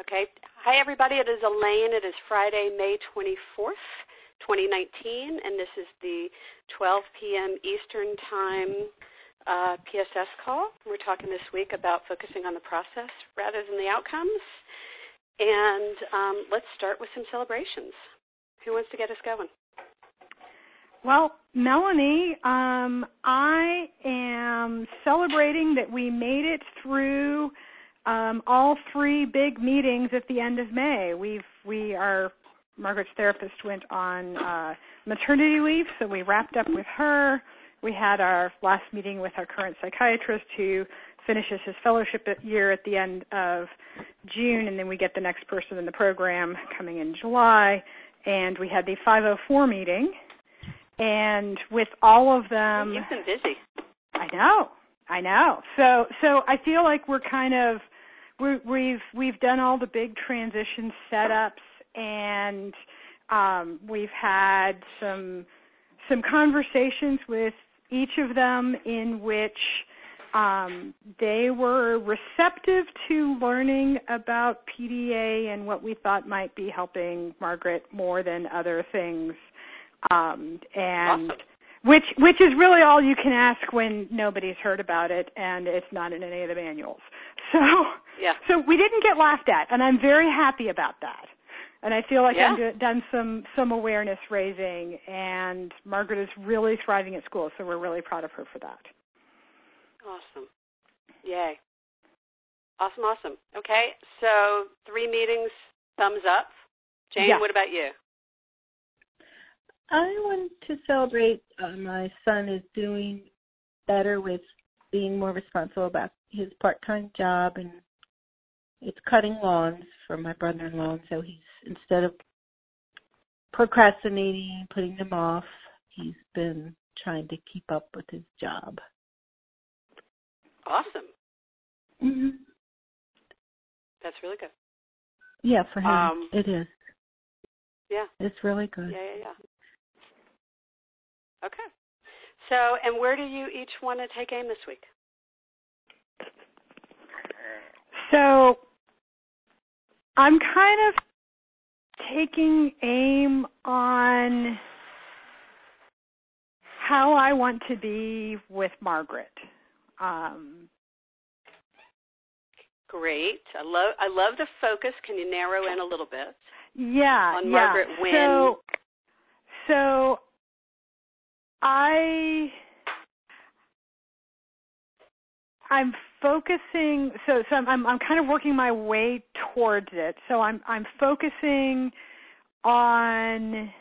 Okay. Hi, everybody. It is Elaine. It is Friday, May 24th, 2019, and this is the 12 p.m. Eastern Time PSS call. We're talking this week about focusing on the process rather than the outcomes. And let's start with some celebrations. Who wants to get us going? Well, Melanie, I am celebrating that we made it through all three big meetings at the end of May. Margaret's therapist went on maternity leave, so we wrapped up with her. We had our last meeting with our current psychiatrist who finishes his fellowship year at the end of June, and then we get the next person in the program coming in July. And we had the 504 meeting, and with all of them... You've been busy. I know. So I feel like we've done all the big transition setups, and we've had some conversations with each of them in which they were receptive to learning about PDA and what we thought might be helping Margaret more than other things, and awesome. Which is really all you can ask when nobody's heard about it and it's not in any of the manuals. So we didn't get laughed at, and I'm very happy about that. And I feel like I've done some awareness raising, and Margaret is really thriving at school, so we're really proud of her for that. Awesome. Yay. Awesome. Okay, so 3 meetings, thumbs up. Jane, what about you? I want to celebrate my son is doing better with being more responsible about his part-time job, and it's cutting lawns for my brother-in-law, and so he's, instead of procrastinating, putting them off, he's been trying to keep up with his job. Awesome. Mm-hmm. That's really good. Yeah, for him, it is. Yeah. It's really good. Yeah. Okay. So, and where do you each want to take aim this week? So, I'm kind of taking aim on how I want to be with Margaret. Great. I love the focus. Can you narrow in a little bit? Yeah. On Margaret Wynn. So I'm focusing. So I'm kind of working my way towards it. So I'm focusing on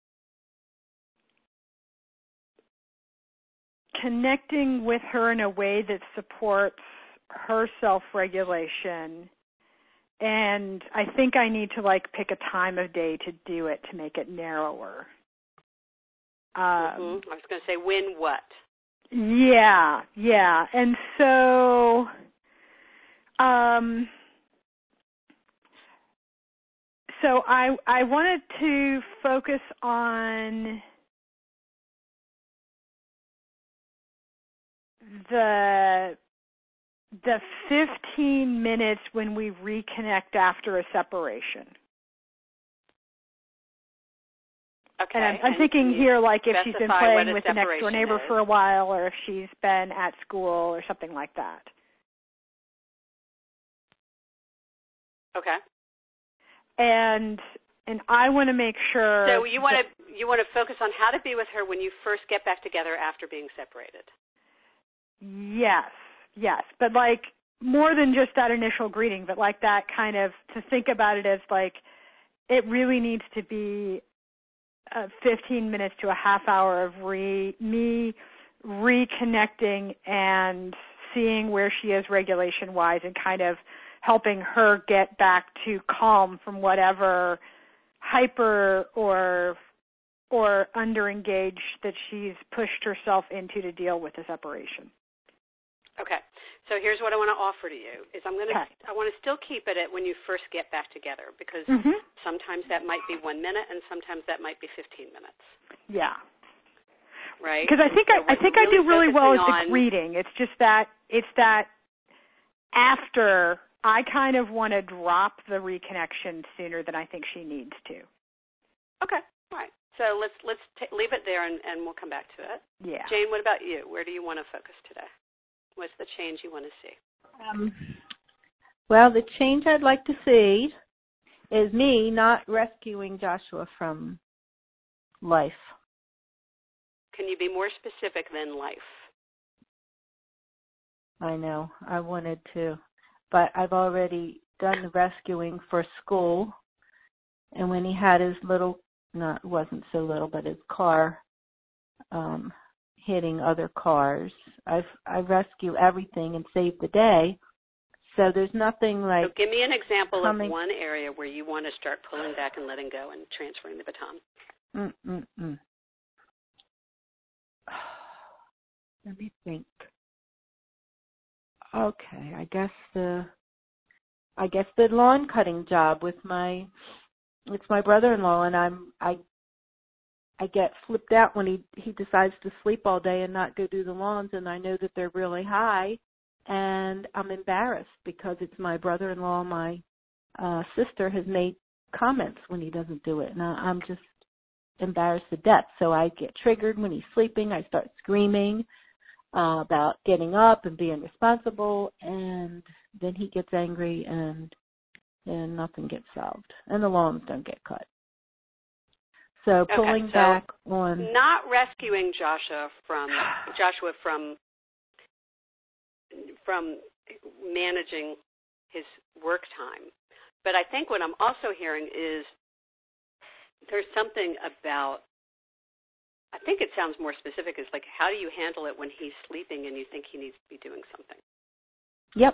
connecting with her in a way that supports her self-regulation. And I think I need to pick a time of day to do it to make it narrower. I was going to say, when what? Yeah. And so, I wanted to focus on the 15 minutes when we reconnect after a separation. Okay. And I'm thinking here, if she's been playing with the next door neighbor for a while, or if she's been at school or something like that. Okay. And I want to make sure. So you want to focus on how to be with her when you first get back together after being separated. Yes, but more than just that initial greeting, but that kind of, to think about it as it really needs to be 15 minutes to a half hour of me reconnecting and seeing where she is regulation-wise and kind of helping her get back to calm from whatever hyper or underengaged that she's pushed herself into to deal with the separation. Okay. So here's what I want to offer to you is I want to still keep it at when you first get back together, because sometimes that might be 1 minute and sometimes that might be 15 minutes. Yeah. Right? Because I think I do really well at the greeting. It's just that after I kind of want to drop the reconnection sooner than I think she needs to. Okay. All right. So let's leave it there, and we'll come back to it. Yeah. Jane, what about you? Where do you want to focus today? What's the change you want to see? Well, the change I'd like to see is me not rescuing Joshua from life. Can you be more specific than life? I know. I wanted to. But I've already done the rescuing for school. And when he had his little, no, it wasn't so little, but his car hitting other cars, I rescue everything and save the day. So there's nothing like... So give me an example of one area where you want to start pulling back and letting go and transferring the baton. Let me think. Okay, I guess the lawn cutting job with it's my brother-in-law, and I get flipped out when he decides to sleep all day and not go do the lawns, and I know that they're really high, and I'm embarrassed because it's my brother-in-law. My sister has made comments when he doesn't do it, and I'm just embarrassed to death. So I get triggered when he's sleeping. I start screaming about getting up and being responsible, and then he gets angry, and nothing gets solved, and the lawns don't get cut. So pulling back on... Not rescuing Joshua from managing his work time. But I think what I'm also hearing is there's something about, I think it sounds more specific, is like, how do you handle it when he's sleeping and you think he needs to be doing something? Yep.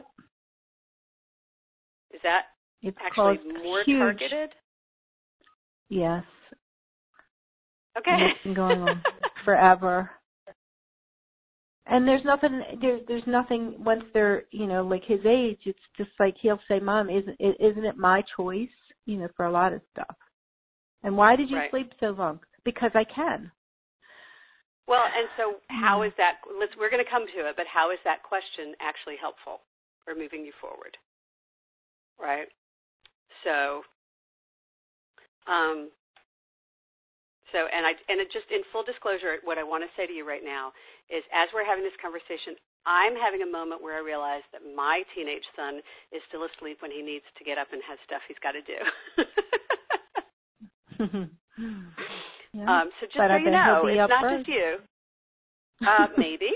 Is that it's actually more targeted? Yes. Okay. And it's been going on forever. And there's nothing once they're, like his age, it's just like he'll say, Mom, isn't it my choice, for a lot of stuff. And why did you sleep so long? Because I can. Well, and so how is that, we're going to come to it, but how is that question actually helpful or moving you forward? Right? So, and it just in full disclosure, what I want to say to you right now is, as we're having this conversation, I'm having a moment where I realize that my teenage son is still asleep when he needs to get up and has stuff he's got to do. So just so you know, it's not just you. Maybe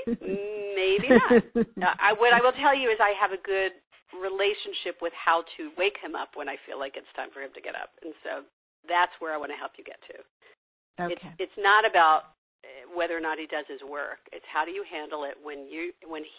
not. What I will tell you is I have a good relationship with how to wake him up when I feel like it's time for him to get up, and so that's where I want to help you get to. Okay. It's not about whether or not he does his work. It's how do you handle it when you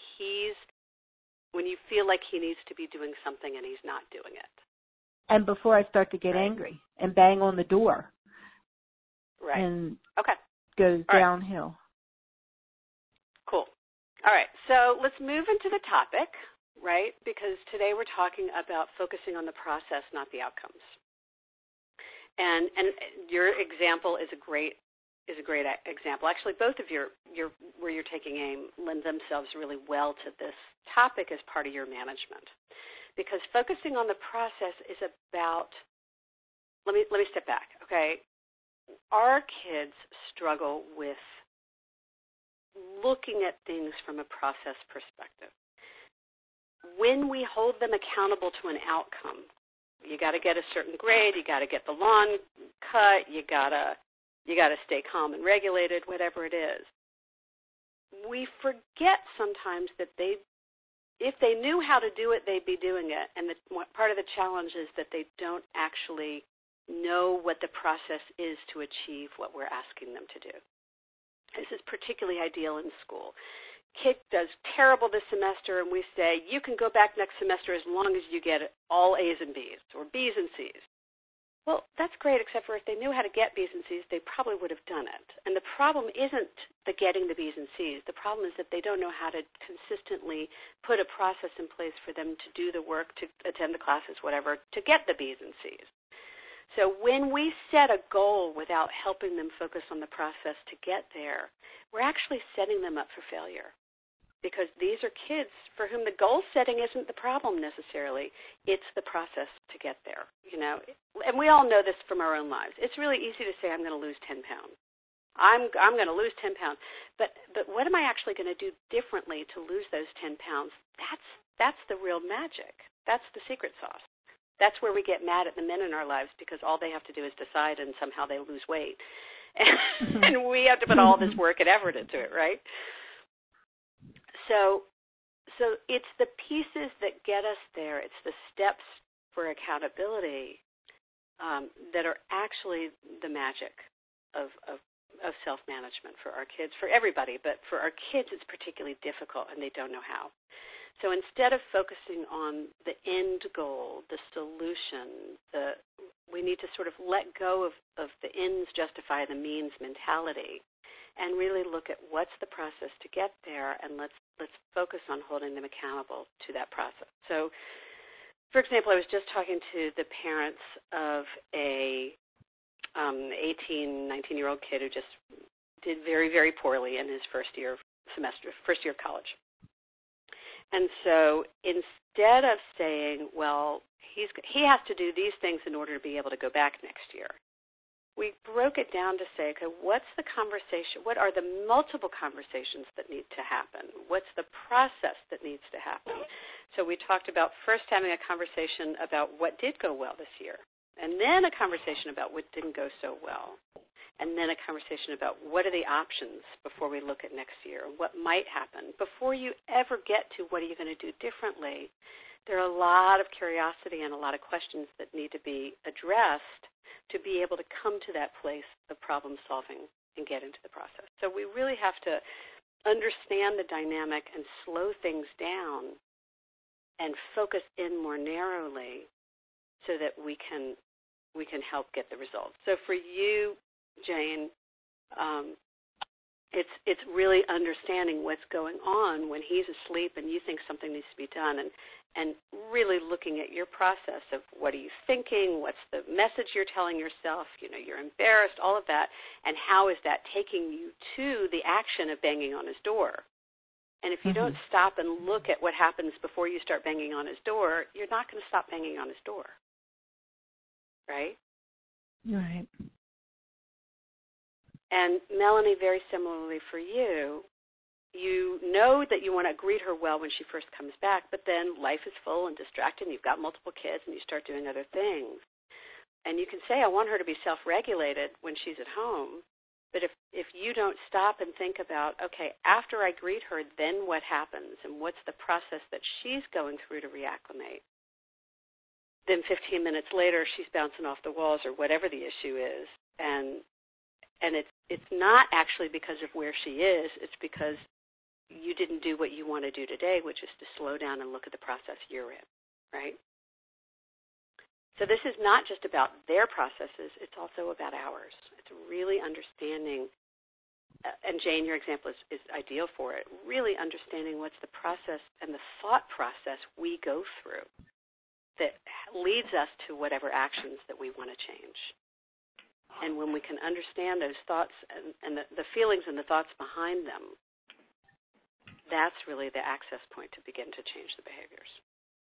feel like he needs to be doing something and he's not doing it. And before I start to get angry and bang on the door. Right. And okay. Goes downhill. Cool. All right. So let's move into the topic, right? Because today we're talking about focusing on the process, not the outcomes. And your example is a great example. Actually, both of your where you're taking aim lend themselves really well to this topic as part of your management, because focusing on the process is about. Let me step back. Okay, our kids struggle with looking at things from a process perspective. When we hold them accountable to an outcome, you got to get a certain grade, you got to get the lawn cut, you got to stay calm and regulated, whatever it is. We forget sometimes that if they knew how to do it, they'd be doing it. And part of the challenge is that they don't actually know what the process is to achieve what we're asking them to do. This is particularly ideal in school. Kid does terrible this semester, and we say, you can go back next semester as long as you get all A's and B's, or B's and C's. Well, that's great, except for if they knew how to get B's and C's, they probably would have done it. And the problem isn't the getting the B's and C's. The problem is that they don't know how to consistently put a process in place for them to do the work, to attend the classes, whatever, to get the B's and C's. So when we set a goal without helping them focus on the process to get there, we're actually setting them up for failure. because these are kids for whom the goal setting isn't the problem necessarily. It's the process to get there, And we all know this from our own lives. It's really easy to say, I'm going to lose 10 pounds. I'm going to lose 10 pounds. But what am I actually going to do differently to lose those 10 pounds? That's the real magic. That's the secret sauce. That's where we get mad at the men in our lives because all they have to do is decide and somehow they lose weight. And we have to put all this work and effort into it, right? So it's the pieces that get us there. It's the steps for accountability that are actually the magic of self-management for our kids, for everybody, but for our kids it's particularly difficult and they don't know how. So instead of focusing on the end goal, the solution, we need to sort of let go of the ends justify the means mentality and really look at what's the process to get there, and let's focus on holding them accountable to that process. So, for example, I was just talking to the parents of a 18, 19-year-old kid who just did very, very poorly in his first year of college. And so instead of saying, well, he has to do these things in order to be able to go back next year, we broke it down to say, okay, what's the conversation? What are the multiple conversations that need to happen? What's the process that needs to happen? So we talked about first having a conversation about what did go well this year, and then a conversation about what didn't go so well, and then a conversation about what are the options before we look at next year, what might happen. Before you ever get to what are you going to do differently, there are a lot of curiosity and a lot of questions that need to be addressed to be able to come to that place of problem solving and get into the process. So we really have to understand the dynamic and slow things down and focus in more narrowly so that we can help get the results. So for you, Jane, it's really understanding what's going on when he's asleep and you think something needs to be done, and really looking at your process of what are you thinking, what's the message you're telling yourself, you're embarrassed, all of that, and how is that taking you to the action of banging on his door. And if you don't stop and look at what happens before you start banging on his door, you're not going to stop banging on his door. Right? Right. And Melanie, very similarly for you, you know that you want to greet her well when she first comes back, but then life is full and distracted, and you've got multiple kids, and you start doing other things. And you can say, I want her to be self-regulated when she's at home, but if you don't stop and think about, okay, after I greet her, then what happens, and what's the process that she's going through to reacclimate, then 15 minutes later she's bouncing off the walls or whatever the issue is, and it's not actually because of where she is, it's because you didn't do what you want to do today, which is to slow down and look at the process you're in, right? So this is not just about their processes, it's also about ours. It's really understanding, and Jane, your example is ideal for it, really understanding what's the process and the thought process we go through that leads us to whatever actions that we want to change. And when we can understand those thoughts and the feelings and the thoughts behind them, that's really the access point to begin to change the behaviors.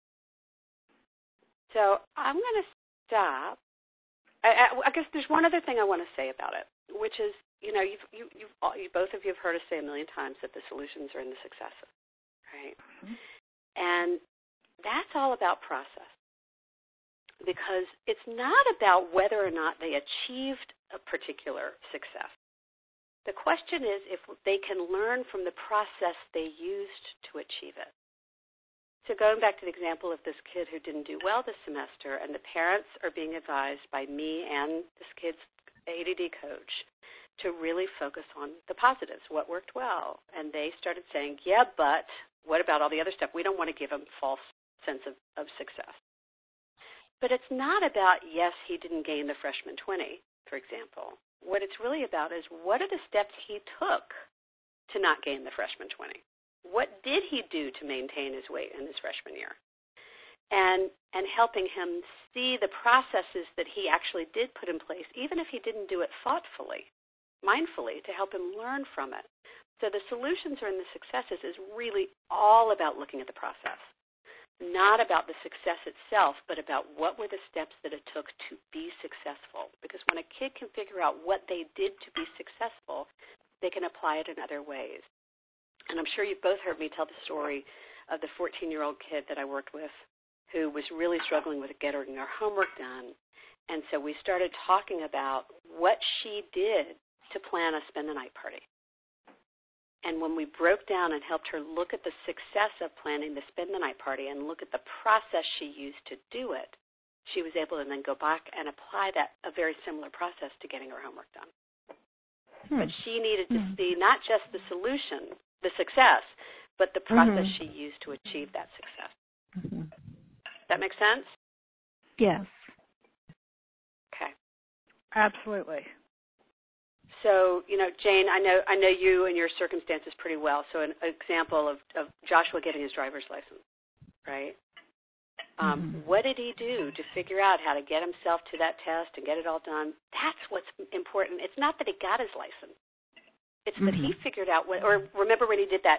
So I'm going to stop. I guess there's one other thing I want to say about it, which is, you both of you have heard us say a million times that the solutions are in the successes, right? Mm-hmm. And that's all about process, because it's not about whether or not they achieved a particular success. The question is if they can learn from the process they used to achieve it. So going back to the example of this kid who didn't do well this semester, and the parents are being advised by me and this kid's ADD coach to really focus on the positives, what worked well. And they started saying, yeah, but what about all the other stuff? We don't want to give them false sense of success. But it's not about, yes, he didn't gain the freshman 20, for example. What it's really about is what are the steps he took to not gain the freshman 20? What did he do to maintain his weight in his freshman year? And helping him see the processes that he actually did put in place, even if he didn't do it thoughtfully, mindfully, to help him learn from it. So the solutions are in the successes is really all about looking at the process, not about the success itself, but about what were the steps that it took to be successful. Because when a kid can figure out what they did to be successful, they can apply it in other ways. And I'm sure you've both heard me tell the story of the 14-year-old kid that I worked with who was really struggling with getting her homework done. And so we started talking about what she did to plan a spend-the-night party. And when we broke down and helped her look at the success of planning the spend-the-night party and look at the process she used to do it, she was able to then go back and apply a very similar process to getting her homework done. But she needed to see not just the solution, the success, but the process she used to achieve that success. That make sense? Yes. Okay. Absolutely. So, Jane, I know you and your circumstances pretty well. So an example of Joshua getting his driver's license, right? What did he do to figure out how to get himself to that test and get it all done? That's what's important. It's not that he got his license. It's that he figured out or remember when he did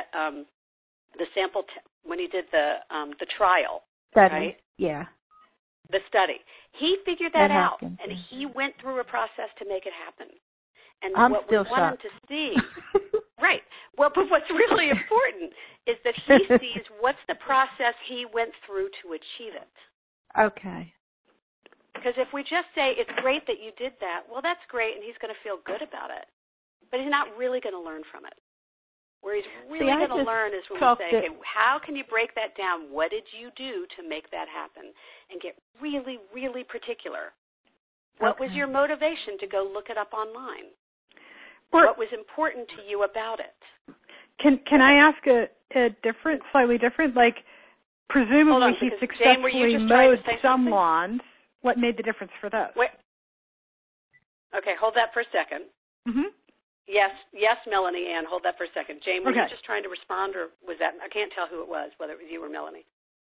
the sample, when he did the trial, study. right? Yeah. The study. He figured that out, happened. and he went through a process to make it happen. And I'm what still we want him shocked. to see, right? Well, but what's really important is that he sees what's the process he went through to achieve it. Okay. Because if we just say, it's great that you did that, well, that's great, and he's going to feel good about it. But he's not really going to learn from it. Where he's really going to learn is when we say, okay, how can you break that down? What did you do to make that happen? And get really, really particular. What was your motivation to go look it up online? What was important to you about it? Can I ask a slightly different, like presumably he successfully mowed some lawns. What made the difference for those? Wait. Okay, hold that for a second. Yes, Melanie Ann, hold that for a second. Jane, were you just trying to respond, or was that, I can't tell who it was, whether it was you or Melanie.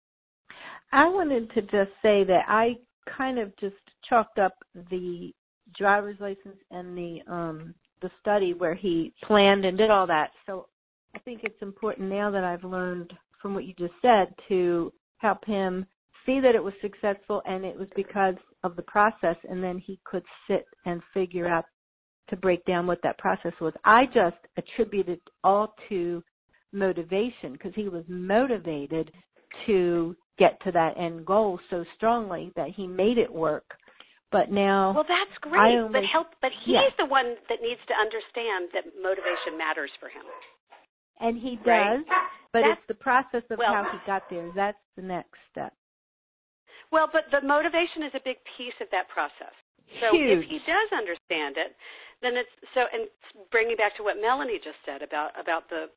I wanted to just say that I kind of just chalked up the driver's license and the study where he planned and did all that. So I think it's important now that I've learned from what you just said to help him see that it was successful and it was because of the process, and then he could sit and figure out to break down what that process was. I just attributed all to motivation because he was motivated to get to that end goal so strongly that he made it work. But now, well, that's great. But he's the one that needs to understand that motivation matters for him. And he does, but it's the process of how he got there. That's the next step. Well, but the motivation is a big piece of that process. So if he does understand it, then it's so. And bringing back to what Melanie just said about the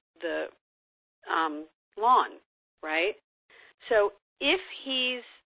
lawn, right? So if he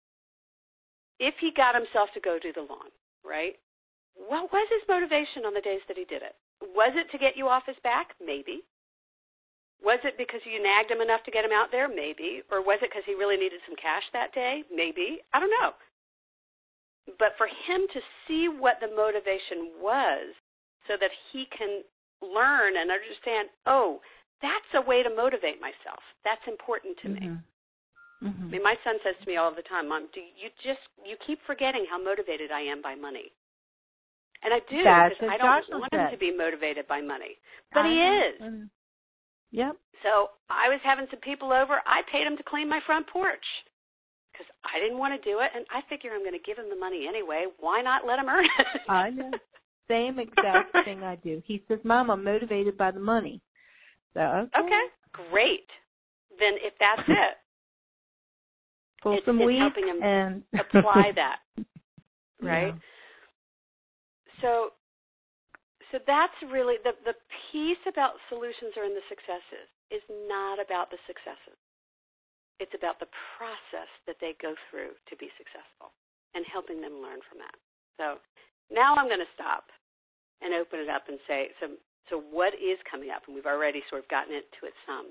got himself to go do the lawn, right? What was his motivation on the days that he did it? Was it to get you off his back? Maybe. Was it because you nagged him enough to get him out there? Maybe. Or was it because he really needed some cash that day? Maybe. I don't know. But for him to see what the motivation was so that he can learn and understand, oh, that's a way to motivate myself. That's important to me. I mean, my son says to me all the time, Mom, you keep forgetting how motivated I am by money. And I do, because I don't want him to be motivated by money. But he is. Yep. So I was having some people over. I paid him to clean my front porch because I didn't want to do it, and I figure I'm going to give him the money anyway. Why not let him earn it? I know. Same exact thing I do. He says, Mom, I'm motivated by the money. So, okay, great. Then if that's it, pull some weeds helping him and apply that, right? Yeah. So that's really the piece about solutions are in the successes is not about the successes. It's about the process that they go through to be successful and helping them learn from that. So now I'm going to stop and open it up and say, so what is coming up? And we've already sort of gotten into it some.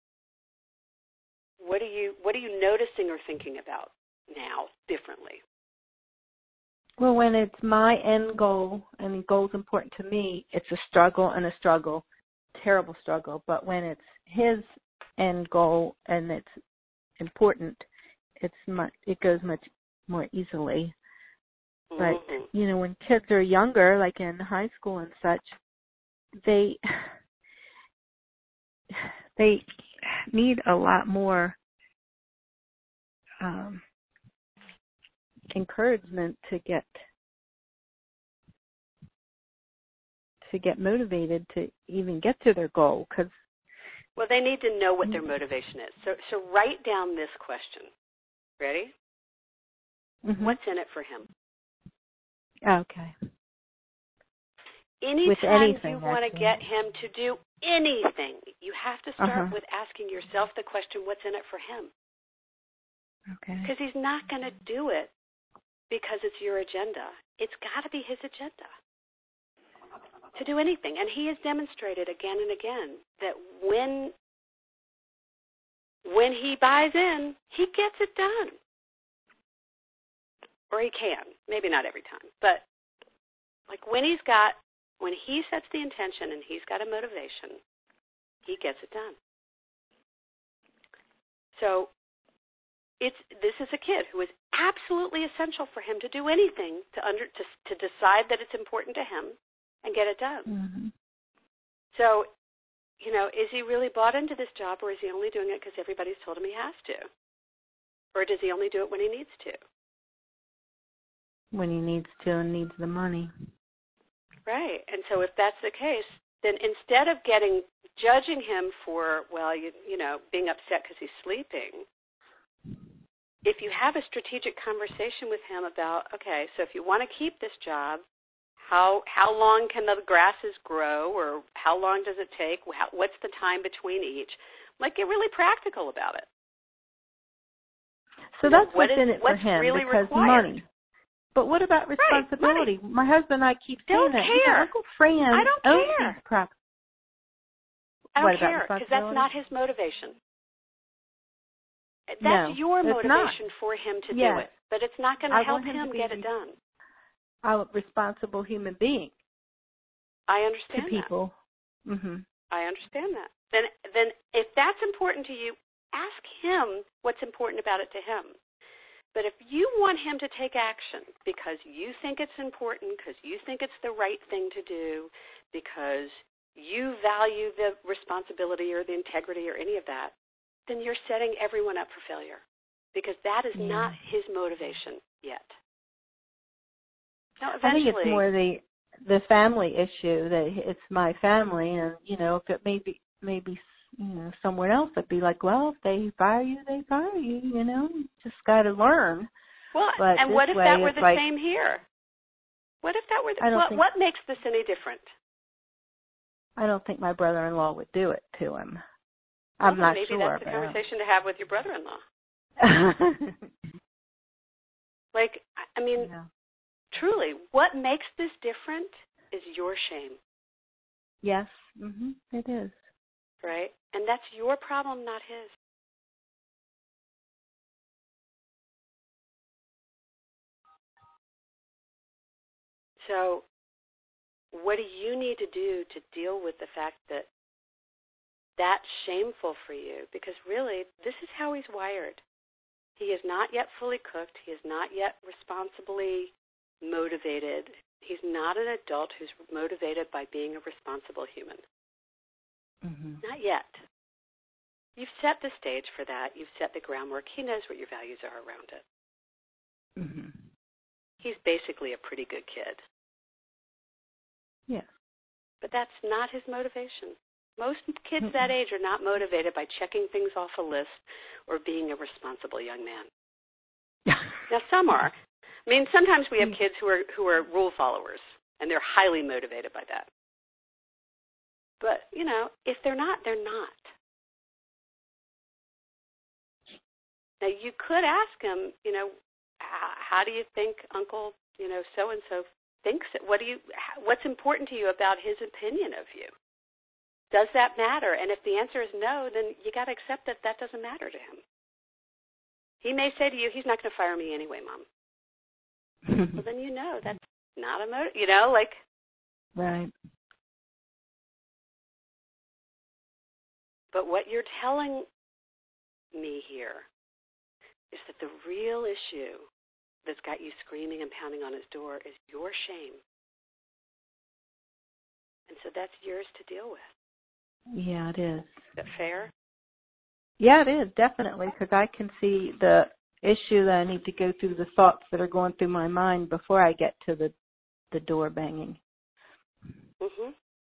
What are you noticing or thinking about now differently? Well, when it's my end goal, and the goal's important to me, it's a struggle terrible struggle. But when it's his end goal and it's important, it goes much more easily. But, you know, when kids are younger, like in high school and such, they need a lot more encouragement to get motivated to even get to their goal. Well, they need to know what their motivation is. So write down this question. Ready? Mm-hmm. What's in it for him? Okay. Anytime you want to get him to do anything, you have to start with asking yourself the question, what's in it for him? Okay. Because he's not going to do it because it's your agenda. It's got to be his agenda to do anything. And he has demonstrated again and again that when he buys in, he gets it done. Or he can. Maybe not every time. But like when he sets the intention and he's got a motivation, he gets it done. So this is a kid who is absolutely essential for him to do anything to decide that it's important to him and get it done. Mm-hmm. So, you know, is he really bought into this job, or is he only doing it because everybody's told him he has to? Or does he only do it when he needs to? When he needs to and needs the money. Right. And so if that's the case, then instead of judging him for, well, you know, being upset because he's sleeping, if you have a strategic conversation with him about, okay, so if you want to keep this job, how long can the grasses grow, or how long does it take? What's the time between each? Like, get really practical about it. So that's what's in it for him, really because required? Money. But what about responsibility? Right, my husband and I keep saying don't that. care. You know, Uncle Fran I don't care. I don't care, because that's not his motivation. That's your motivation for him to do it, but it's not going to help him get it done. A responsible human being. I understand to people. that. Mm-hmm. I understand that. Then if that's important to you, ask him what's important about it to him. But if you want him to take action because you think it's important, because you think it's the right thing to do, because you value the responsibility or the integrity or any of that, then you're setting everyone up for failure, because that is not his motivation yet. Now, I think it's more the family issue, that it's my family, and, you know, if it maybe you know, someone else would be like, well, if they fire you, they fire you, you know, just got to learn. Well, but and what if that were the same here? What if that were what makes this any different? I don't think my brother-in-law would do it to him. I'm not maybe sure. Maybe that's a conversation to have with your brother-in-law. Like, I mean, truly, what makes this different is your shame. Yes, it is. Right? And that's your problem, not his. So what do you need to do to deal with the fact that that's shameful for you? Because really, this is how he's wired. He is not yet fully cooked. He is not yet responsibly motivated. He's not an adult who's motivated by being a responsible human. Not yet. You've set the stage for that. You've set the groundwork. He knows what your values are around it. He's basically a pretty good kid. Yes. But that's not his motivation. Most kids that age are not motivated by checking things off a list or being a responsible young man. Now, some are. I mean, sometimes we have kids who are rule followers, and they're highly motivated by that. But, you know, if they're not, they're not. Now, you could ask him, you know, how do you think Uncle, you know, so-and-so thinks it? What's important to you about his opinion of you? Does that matter? And if the answer is no, then you got to accept that that doesn't matter to him. He may say to you, he's not going to fire me anyway, Mom. Well, then you know that's not a motive, you know, like. Right. But what you're telling me here is that the real issue that's got you screaming and pounding on his door is your shame. And so that's yours to deal with. Yeah, it is. Is that fair? Yeah, it is, definitely, because I can see the issue that I need to go through the thoughts that are going through my mind before I get to the door banging. Mm-hmm.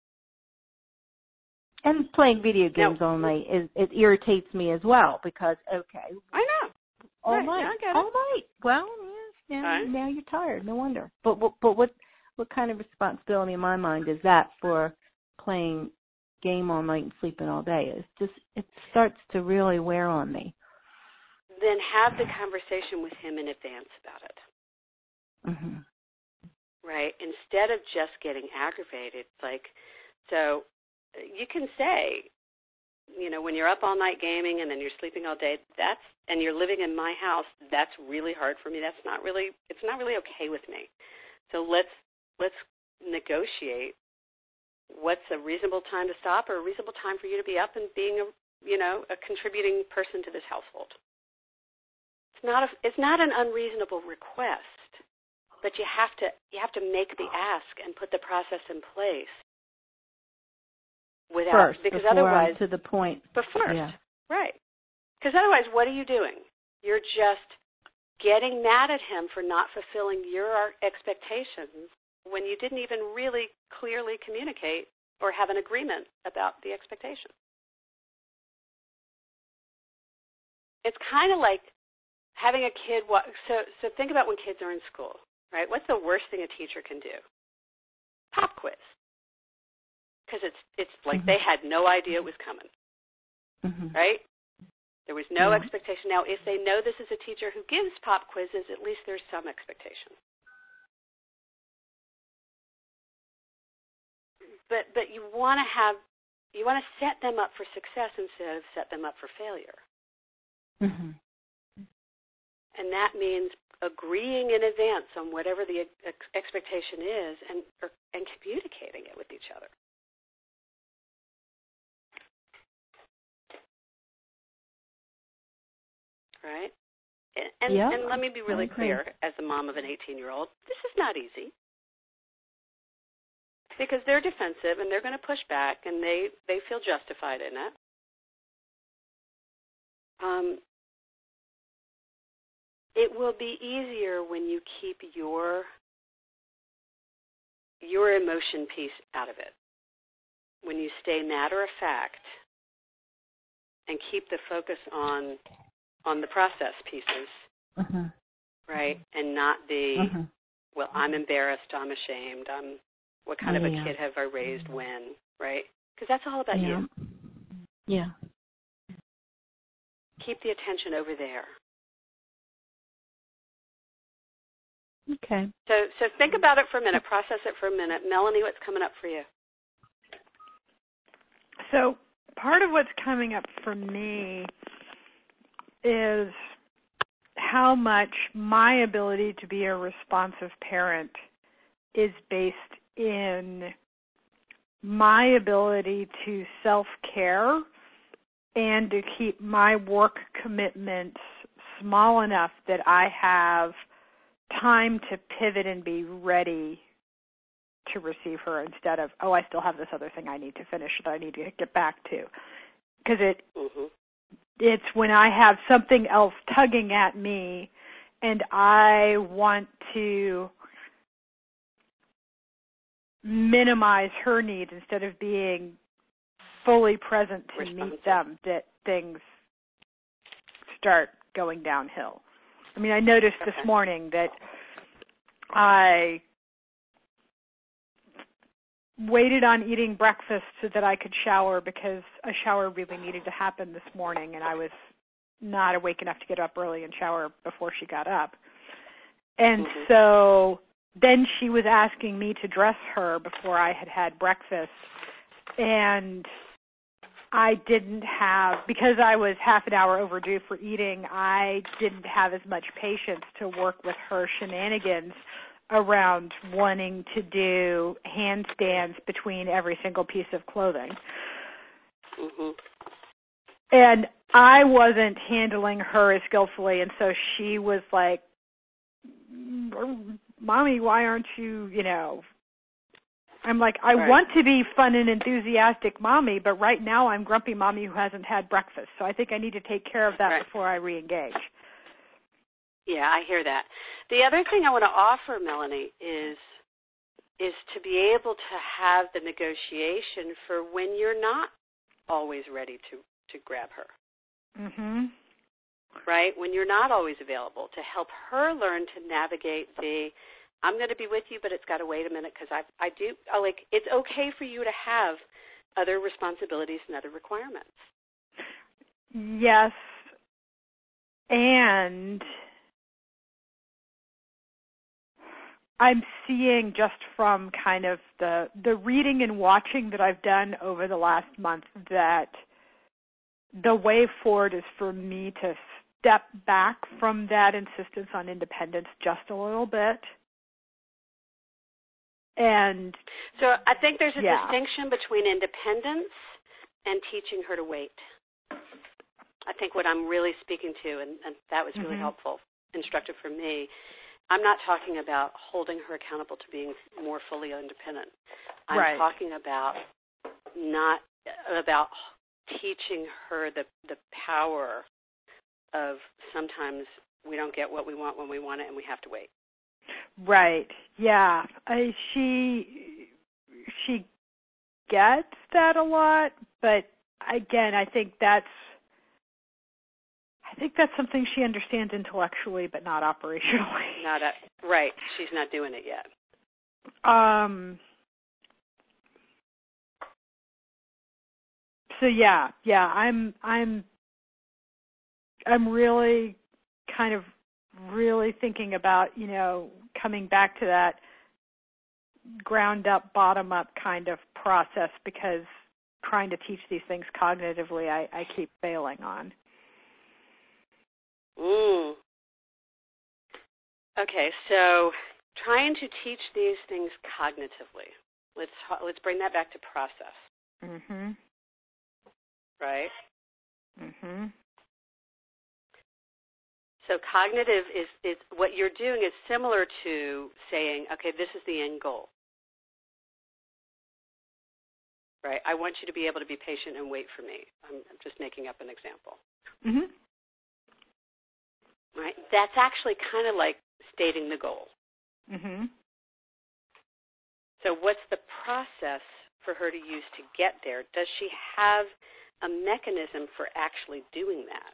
And playing video games all night, it irritates me as well because, okay. I know. All night. Yeah, I get it. All night. Well, yeah, Right. now you're tired. No wonder. But what kind of responsibility in my mind is that for playing game all night and sleeping all day? It starts to really wear on me. Then have the conversation with him in advance about it. Mm-hmm. Right? Instead of just getting aggravated, so you can say, when you're up all night gaming and then you're sleeping all day, and you're living in my house, that's really hard for me. It's not really okay with me. So let's negotiate what's a reasonable time to stop or a reasonable time for you to be up and being a contributing person to this household. It's not an unreasonable request, but you have to make the ask and put the process in place because otherwise I'm to the point. But first, yeah. Right? Because otherwise, what are you doing? You're just getting mad at him for not fulfilling your expectations when you didn't even really clearly communicate or have an agreement about the expectation. It's kind of like having a kid so think about when kids are in school, right? What's the worst thing a teacher can do? Pop quiz. Because it's like they had no idea it was coming, right? There was no expectation. Now, if they know this is a teacher who gives pop quizzes, at least there's some expectation. But you want to set them up for success instead of set them up for failure. Mm-hmm. And that means agreeing in advance on whatever the expectation is and communicating it with each other. Right? And let me be really clear, as the mom of an 18-year-old, this is not easy. Because they're defensive and they're going to push back and they feel justified in it. It will be easier when you keep your emotion piece out of it. When you stay matter of fact and keep the focus on the process pieces, right? And not well, I'm embarrassed, I'm ashamed, what kind of a kid have I raised when, right? Because that's all about you. Yeah. Keep the attention over there. Okay. So think about it for a minute, process it for a minute. Melanie, what's coming up for you? So part of what's coming up for me is how much my ability to be a responsive parent is based in my ability to self-care and to keep my work commitments small enough that I have time to pivot and be ready to receive her instead of, I still have this other thing I need to finish that I need to get back to. Because it's when I have something else tugging at me and I want to minimize her needs instead of being fully present to meet them that things start going downhill. I mean, I noticed this morning that I waited on eating breakfast so that I could shower because a shower really needed to happen this morning, and I was not awake enough to get up early and shower before she got up. And so then she was asking me to dress her before I had breakfast, and I didn't have, because I was half an hour overdue for eating, I didn't have as much patience to work with her shenanigans around wanting to do handstands between every single piece of clothing. And I wasn't handling her as skillfully, and so she was like, Mommy, why aren't you, I'm like, I want to be fun and enthusiastic mommy, but right now I'm grumpy mommy who hasn't had breakfast. So I think I need to take care of that before I re-engage. Yeah, I hear that. The other thing I want to offer, Melanie, is to be able to have the negotiation for when you're not always ready to grab her. Mm-hmm. Right? When you're not always available, to help her learn to navigate I'm going to be with you, but it's got to wait a minute because it's okay for you to have other responsibilities and other requirements. Yes. And I'm seeing just from kind of the reading and watching that I've done over the last month that the way forward is for me to step back from that insistence on independence just a little bit. And so I think there's a distinction between independence and teaching her to wait. I think what I'm really speaking to, and that was really helpful, instructive for me, I'm not talking about holding her accountable to being more fully independent. I'm talking about about teaching her the power of sometimes we don't get what we want when we want it and we have to wait. Right. Yeah. She gets that a lot, but again, I think that's something she understands intellectually, but not operationally. Right. She's not doing it yet. So yeah. I'm really kind of really thinking about, coming back to that ground up, bottom up kind of process, because trying to teach these things cognitively, I keep failing on. Okay, so trying to teach these things cognitively. Let's bring that back to process. Mhm. Right? Mhm. So cognitive is what you're doing is similar to saying, okay, this is the end goal. Right? I want you to be able to be patient and wait for me. I'm just making up an example. Mhm. Right? That's actually kind of like stating the goal. Mhm. So what's the process for her to use to get there? Does she have a mechanism for actually doing that?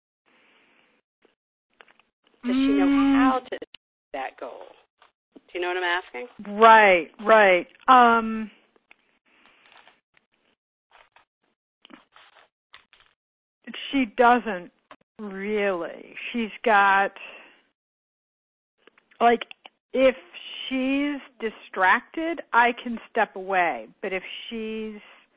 Does she know how to achieve that goal? Do you know what I'm asking? Right. She doesn't really. She's got, like, if she's distracted, I can step away. But if she's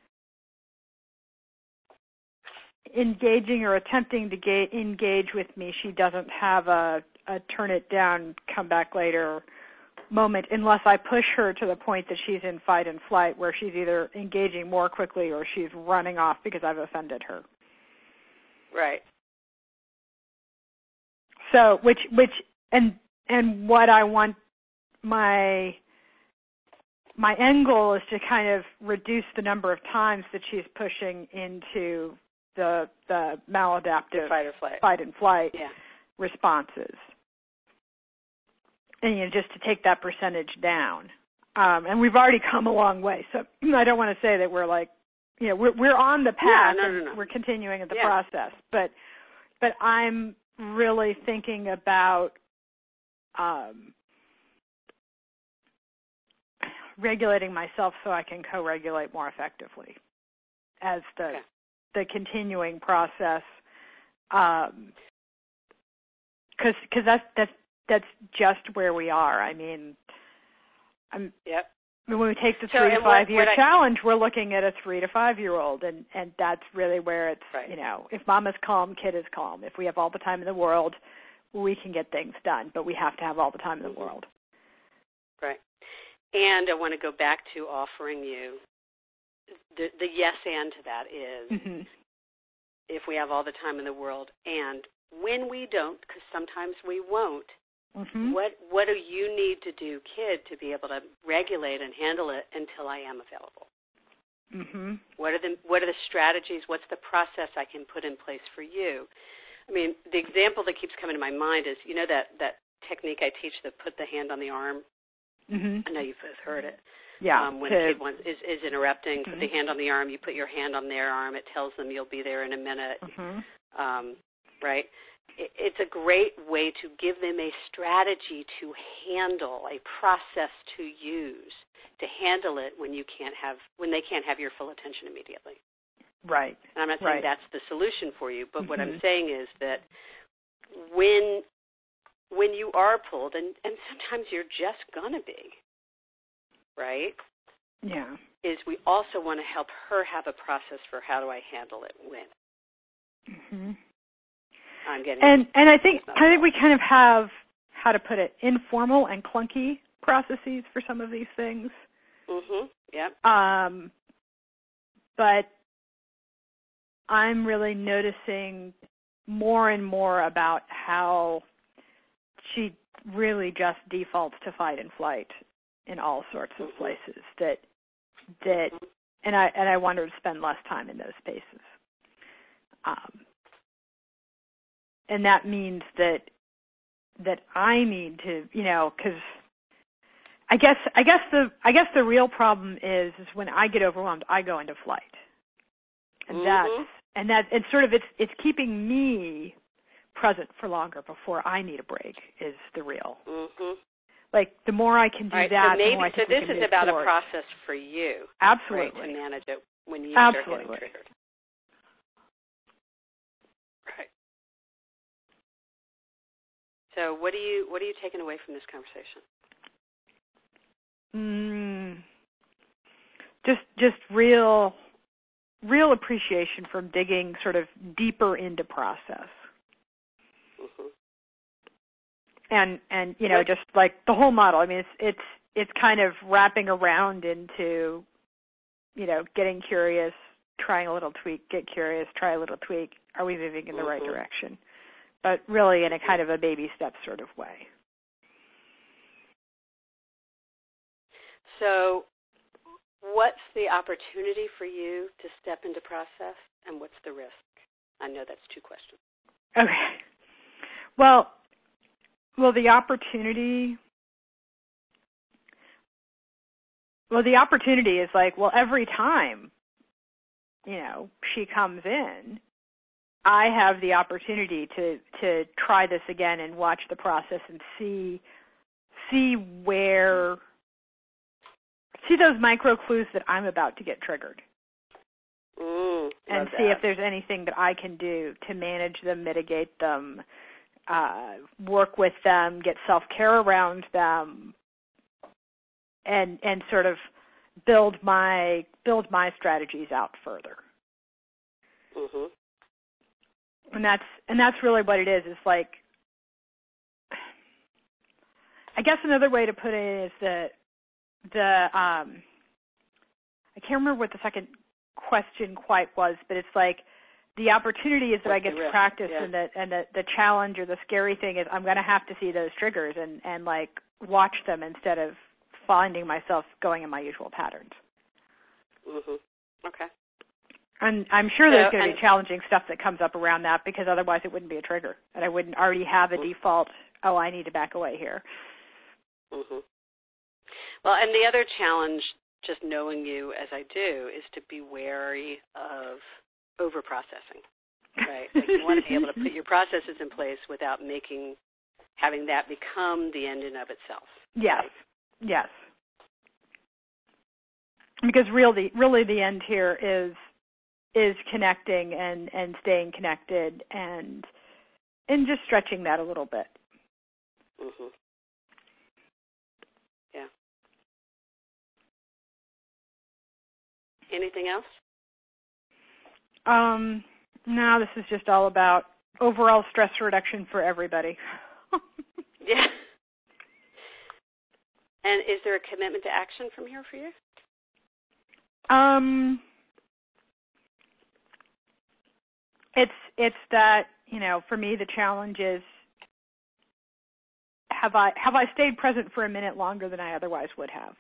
engaging or attempting to engage with me, she doesn't have a turn it down, come back later moment, unless I push her to the point that she's in fight and flight, where she's either engaging more quickly or she's running off because I've offended her. Right. So, and what I want, my end goal is to kind of reduce the number of times that she's pushing into the maladaptive fight and flight responses, and just to take that percentage down. And we've already come a long way, so I don't want to say that we're like, we're on the path and we're continuing the process, but I'm really thinking about regulating myself so I can co-regulate more effectively as the continuing process, because that's just where we are. I mean, when we take the 3 to 5 year challenge, we're looking at a 3 to 5 year old, and that's really where it's if mama's calm, kid is calm. If we have all the time in the world, we can get things done, but we have to have all the time in the world. Right. And I want to go back to offering you the yes and to that is if we have all the time in the world, and when we don't, because sometimes we won't, what do you need to do, kid, to be able to regulate and handle it until I am available? What are the strategies? What's the process I can put in place for you? I mean, the example that keeps coming to my mind is, you know, that technique I teach, the put the hand on the arm. I know you've both heard it. Yeah. When a kid is interrupting, put the hand on the arm. You put your hand on their arm. It tells them you'll be there in a minute. Right? It's a great way to give them a strategy to handle, a process to use to handle it when they can't have your full attention immediately. Right. And I'm not saying that's the solution for you, but what I'm saying is that when you are pulled, and sometimes you're just going to be, right? Yeah. Is we also want to help her have a process for how do I handle it when. I'm getting and I think we kind of have, how to put it, informal and clunky processes for some of these things. Yep. But I'm really noticing more and more about how she really just defaults to fight and flight in all sorts of places and I want her to spend less time in those spaces. And that means that I need to, you know, because I guess the real problem is when I get overwhelmed, I go into flight, and it's sort of it's keeping me present for longer before I need a break is the real. Like the more I can do that, the more I think we can move forward. So this is about a process for you, absolutely, right, to manage it when you start getting triggered. Right. So what are you taking away from this conversation? Just real appreciation from digging sort of deeper into process. And you know, just like the whole model. I mean, it's kind of wrapping around into, you know, getting curious, trying a little tweak, get curious, try a little tweak. Are we moving in the right direction? But really in a kind of a baby step sort of way. So what's the opportunity for you to step into process, and what's the risk? I know that's two questions. Okay. Well, the opportunity is like, well, every time, you know, she comes in, I have the opportunity to try this again and watch the process and see those micro clues that I'm about to get triggered. And see if there's anything that I can do to manage them, mitigate them, work with them, get self-care around them, and sort of build my strategies out further. And that's really what it is. It's like, I guess another way to put it is that I can't remember what the second question quite was, but it's like the opportunity is that I get to practice, and the challenge or the scary thing is I'm going to have to see those triggers and like watch them instead of finding myself going in my usual patterns. Okay. And I'm sure there's going to be challenging stuff that comes up around that, because otherwise it wouldn't be a trigger, and I wouldn't already have a default, oh, I need to back away here. Well, and the other challenge, just knowing you as I do, is to be wary of over-processing, right? Like you want to be able to put your processes in place without having that become the end in of itself. Yes, right? Yes. Because really the end here is connecting and staying connected and just stretching that a little bit. Yeah. Anything else? No, this is just all about overall stress reduction for everybody. Yeah. And is there a commitment to action from here for you? It's that, for me the challenge is, have I stayed present for a minute longer than I otherwise would have?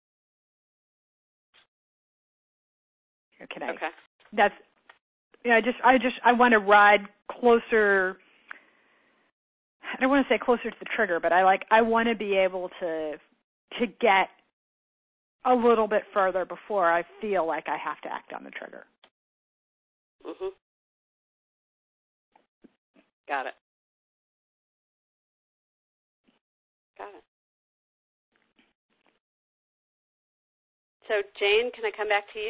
Okay. That's, I want to ride closer. I don't want to say closer to the trigger, but I want to be able to get a little bit further before I feel like I have to act on the trigger. Mhm. Got it. So, Jane, can I come back to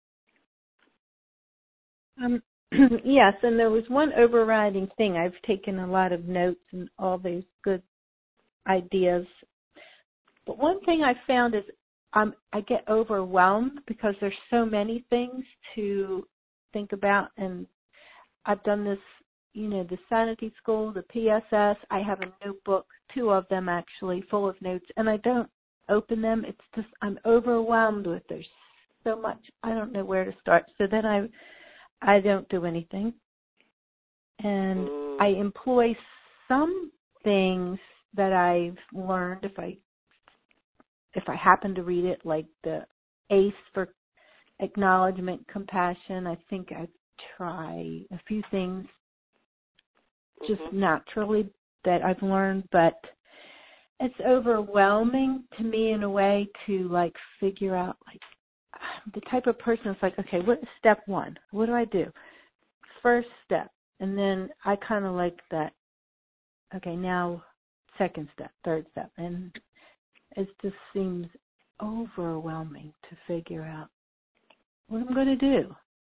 you? Yes, and there was one overriding thing. I've taken a lot of notes and all these good ideas. But one thing I found is I get overwhelmed because there's so many things to think about. And I've done this, the Sanity School, the PSS. I have a notebook, 2 of them actually, full of notes, and I don't open them. It's just I'm overwhelmed with there's so much. I don't know where to start. So then I don't do anything. And I employ some things that I've learned if I happen to read it, like the ACE for acknowledgement, compassion. I think I try a few things just naturally that I've learned, but it's overwhelming to me in a way to figure out the type of person is okay, what is step 1? What do I do? First step. And then I kind of like that. Okay, now second step, third step. And it just seems overwhelming to figure out what I'm going to do.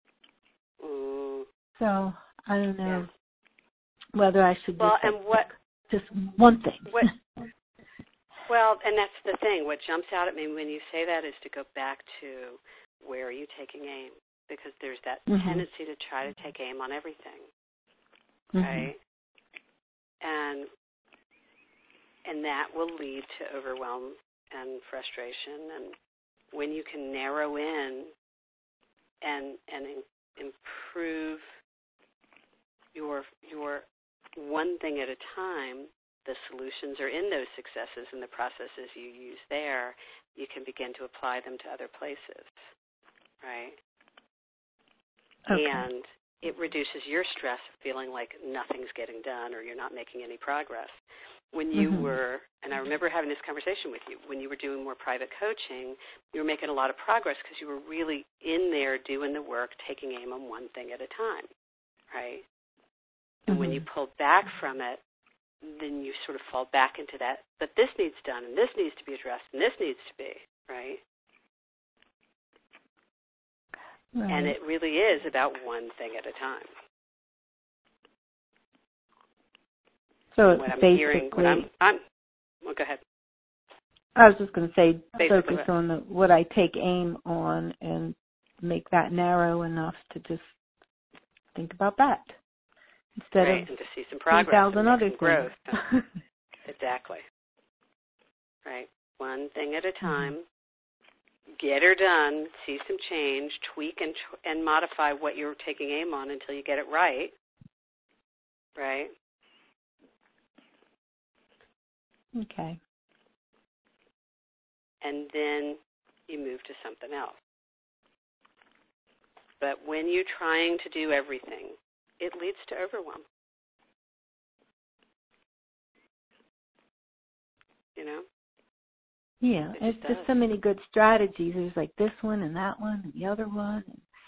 So I don't know whether I should just one thing. Well, and that's the thing. What jumps out at me when you say that is to go back to where are you taking aim? Because there's that tendency to try to take aim on everything, right? And that will lead to overwhelm and frustration. And when you can narrow in and improve your one thing at a time, the solutions are in those successes and the processes you use there, you can begin to apply them to other places, right? Okay. And it reduces your stress of feeling like nothing's getting done or you're not making any progress. When you were, and I remember having this conversation with you, when you were doing more private coaching, you were making a lot of progress because you were really in there doing the work, taking aim on one thing at a time, right? And when you pull back from it, then you sort of fall back into that, but this needs done, and this needs to be addressed, and this needs to be, right? And it really is about one thing at a time. So it's well, go ahead. I was just going to say, basically focus on what I take aim on and make that narrow enough to just think about that. Instead of and to see some progress and other some growth. Exactly. Right. One thing at a time. Get her done. See some change. Tweak and modify what you're taking aim on until you get it right. Right. Okay. And then you move to something else. But when you're trying to do everything, it leads to overwhelm. Yeah, it's just so many good strategies. There's like this one and that one and the other one.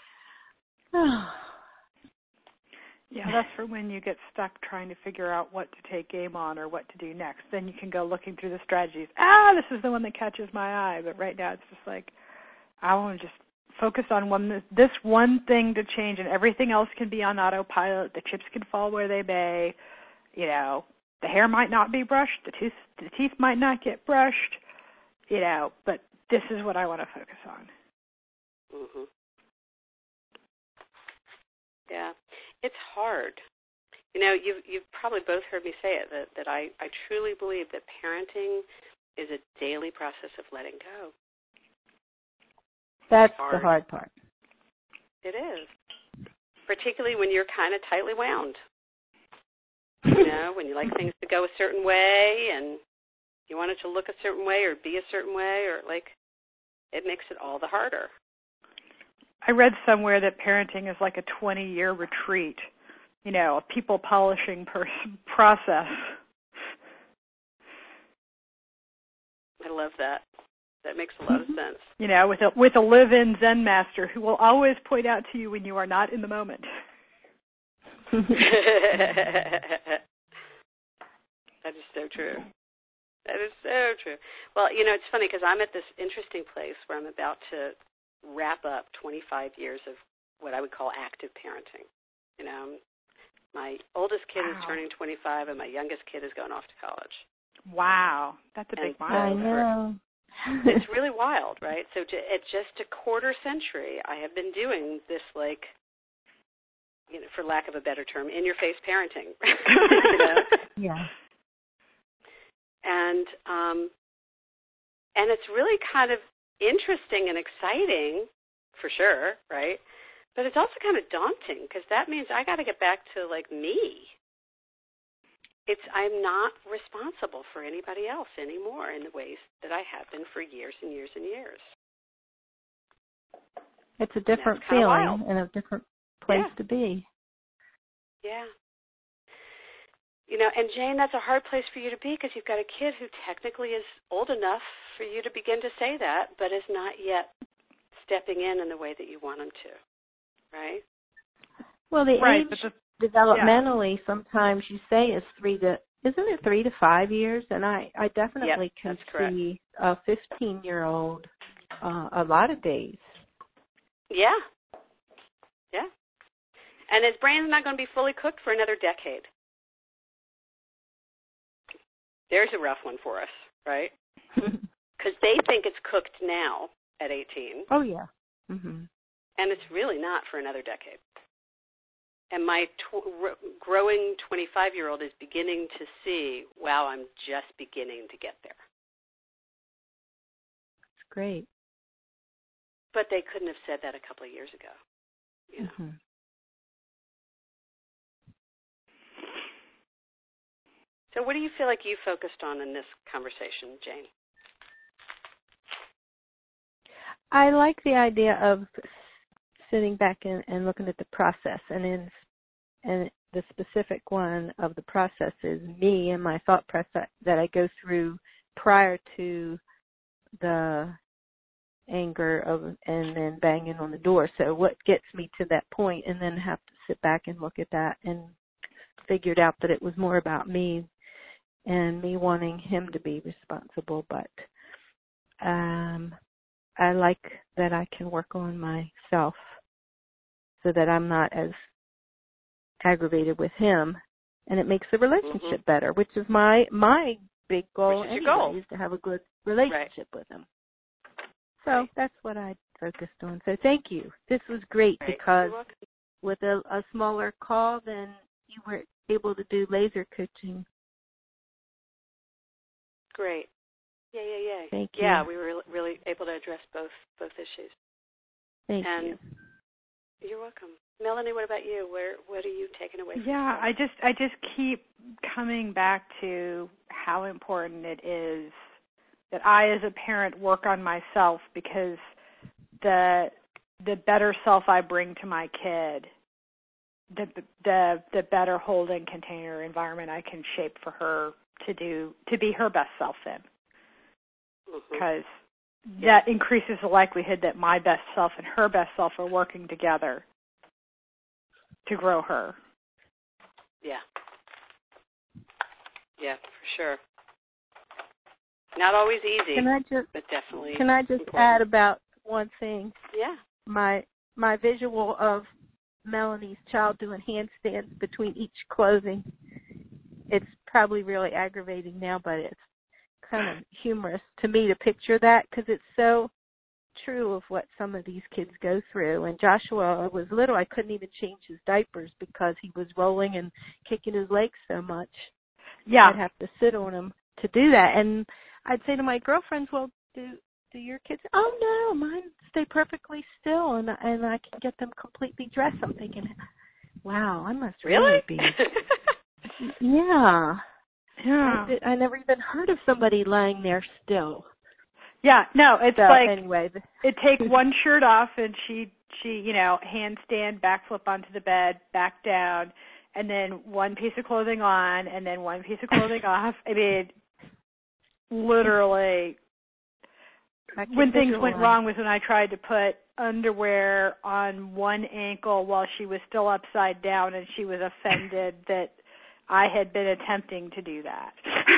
Yeah, that's for when you get stuck trying to figure out what to take aim on or what to do next. Then you can go looking through the strategies. This is the one that catches my eye. But right now it's just I want to just focus on this one thing to change, and everything else can be on autopilot. The chips can fall where they may. The hair might not be brushed. The teeth might not get brushed. But this is what I want to focus on. Yeah, it's hard. You've probably both heard me say it, that I truly believe that parenting is a daily process of letting go. That's the hard part. It is. particularly when you're kind of tightly wound. You know, when you like things to go a certain way and you want it to look a certain way or be a certain way, or like, it makes it all the harder. I read somewhere that parenting is like a 20-year retreat, you know, a people polishing process. I love that. That makes a lot of sense. You know, with a live-in Zen master who will always point out to you when you are not in the moment. That is so true. That is so true. Well, you know, it's funny because I'm at this interesting place where I'm about to wrap up 25 years of what I would call active parenting. You know, my oldest kid is turning 25 and my youngest kid is going off to college. Wow. That's a big I milestone. know. It's really wild, right? So at just a quarter century, I have been doing this, like, you know, for lack of a better term, in-your-face parenting. You know? Yeah. And it's really kind of interesting and exciting, for sure, right? But it's also kind of daunting because that means I got to get back to, like, me. I'm not responsible for anybody else anymore in the ways that I have been for years and years and years. It's a different feeling and a different place to be. Yeah. You know, and Jane, that's a hard place for you to be because you've got a kid who technically is old enough for you to begin to say that, but is not yet stepping in the way that you want him to, right? Well, the age developmentally, sometimes you say is 3 to 5 years? And I definitely can see a 15-year-old a lot of days. Yeah. Yeah. And his brain's not going to be fully cooked for another decade. There's a rough one for us, right? Because they think it's cooked now at 18. Oh, yeah. Mm-hmm. And it's really not for another decade. And my growing 25-year-old is beginning to see, wow, I'm just beginning to get there. That's great. But they couldn't have said that a couple of years ago. You know? Mm-hmm. So what do you feel like you focused on in this conversation, Jane? I like the idea of sitting back and looking at the process, and the specific one of the process is me and my thought process that I go through prior to the anger and then banging on the door. So what gets me to that point, and then have to sit back and look at that and figured out that it was more about me and me wanting him to be responsible. But I like that I can work on myself so that I'm not as aggravated with him, and it makes the relationship better, which is my big goal anyway, is to have a good relationship with him. So that's what I focused on. So thank you. This was great because with a smaller call, then you were able to do laser coaching. Great. Yeah. Thank you. Yeah, we were really able to address both issues. Thank you. You're welcome. Melanie, what about you? What are you taking away from Yeah, I just keep coming back to how important it is that I, as a parent, work on myself, because the better self I bring to my kid, the better holding container environment I can shape for her to be her best self in. Because that increases the likelihood that my best self and her best self are working together to grow her. Yeah. Yeah, for sure. Not always easy, but definitely. Can I just important. add about one thing? Yeah. My visual of Melanie's child doing handstands between each clothing, it's probably really aggravating now, but it's kind of humorous to me to picture that, because it's so true of what some of these kids go through. And Joshua was little. I couldn't even change his diapers because he was rolling and kicking his legs so much. Yeah. I'd have to sit on him to do that. And I'd say to my girlfriends, well, do your kids? Oh, no, mine stay perfectly still, and I can get them completely dressed. I'm thinking, Wow, I must Really be. Yeah. Yeah. I never even heard of somebody lying there still. Yeah, no, it's So, like anyway. it take one shirt off and she handstand, backflip onto the bed, back down, and then one piece of clothing on and then one piece of clothing off. I mean, literally when things went wrong was when I tried to put underwear on one ankle while she was still upside down, and she was offended that I had been attempting to do that.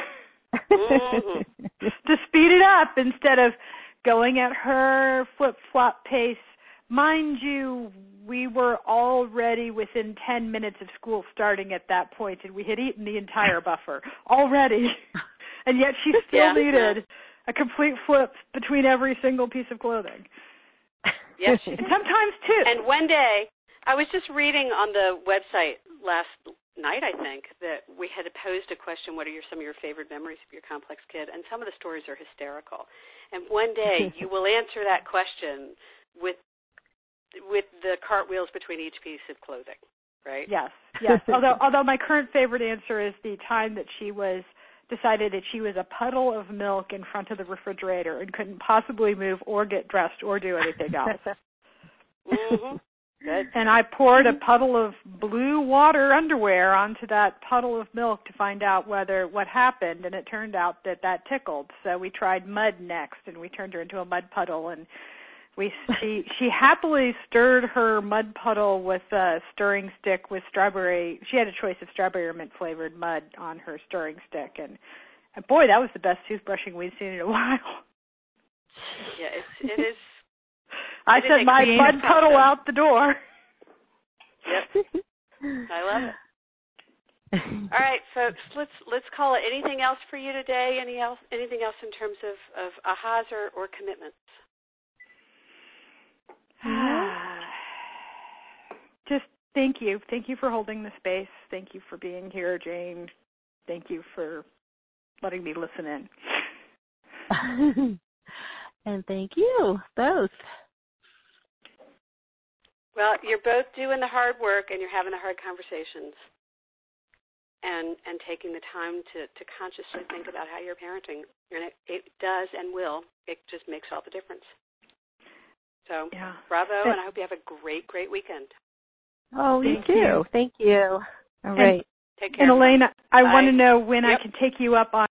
To speed it up instead of going at her flip-flop pace. Mind you, we were already within 10 minutes of school starting at that point, and we had eaten the entire buffer already. And yet she still needed a complete flip between every single piece of clothing. Yes. And sometimes two. And one day, I was just reading on the website last night, I think, that we had posed a question, what are some of your favorite memories of your complex kid? And some of the stories are hysterical. And one day you will answer that question with the cartwheels between each piece of clothing, right? Yes. Although my current favorite answer is the time that she decided that she was a puddle of milk in front of the refrigerator and couldn't possibly move or get dressed or do anything else. Mm-hmm. Good. And I poured a puddle of blue water underwear onto that puddle of milk to find out what happened, and it turned out that tickled. So we tried mud next, and we turned her into a mud puddle, and she happily stirred her mud puddle with a stirring stick with strawberry. She had a choice of strawberry or mint flavored mud on her stirring stick, and boy, that was the best toothbrushing we'd seen in a while. Yeah, it is. I sent my mud puddle out the door. Yep. I love it. All right, folks, let's call it. Anything else for you today? Anything else in terms of ahas or commitments? Just thank you. Thank you for holding the space. Thank you for being here, Jane. Thank you for letting me listen in. And thank you, both. Well, you're both doing the hard work and you're having the hard conversations and taking the time to consciously think about how you're parenting. And it does and will. It just makes all the difference. So, bravo, and I hope you have a great, great weekend. Oh, you too. Thank you. All right. Take care. And Elaine, I Bye. want to know when I can take you up on